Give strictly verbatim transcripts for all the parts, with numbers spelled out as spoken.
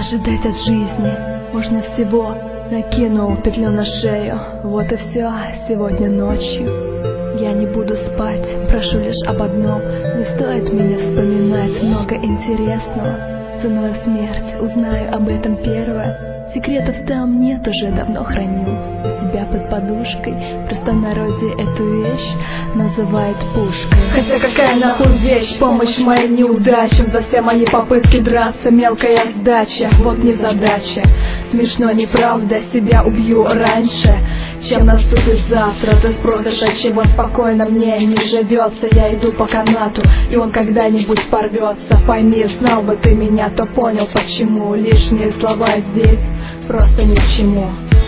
ожидать от жизни можно всего. Накинул петлю на шею, вот и все, сегодня ночью я не буду спать, прошу лишь об одном: не стоит меня вспоминать, много интересного. Ценой смерть узнаю об этом первое. Секретов там нет, уже давно храню у себя под подушкой. В простонародье эту вещь называют пушкой. Хотя какая нахуй вещь, помощь моим неудачам. За все мои попытки драться мелкая сдача. Вот незадача, смешно, неправда, себя убью раньше, чем наступит завтра. Ты спросишь, от чего спокойно мне не живется. Я иду по канату, и он когда-нибудь порвется. Пойми, знал бы ты меня, то понял почему. Лишние слова здесь просто ни к чему.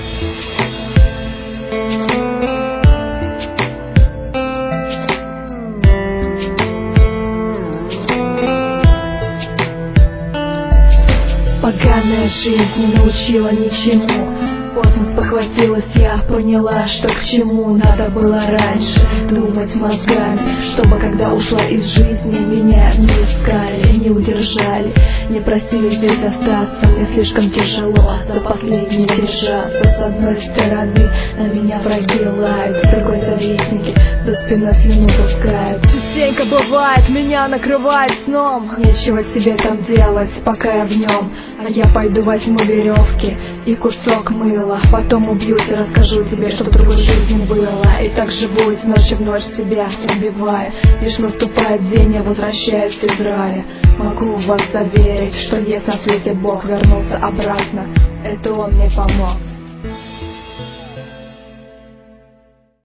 Поганая жизнь не научила ничему. Поздно спохватилась я, поняла, что к чему. Надо было раньше думать мозгами, чтобы когда ушла из жизни, меня не искали, не удержали, не просили здесь остаться. Мне слишком тяжело за последней держаться. С одной стороны на меня враги лают, с другой завистники за спиной слюну пускают. Частенько бывает, меня накрывает сном. Нечего себе там делать, пока я в нем. А я пойду возьму веревки и кусок мыла. Потом убьюсь и расскажу тебе, что в другой жизни было. И так живу из ночи в ночь, себя убивая. Лишь наступает день, я возвращаюсь из рая. Могу вас заверить, что есть на свете Бог, вернулся обратно, это он мне помог.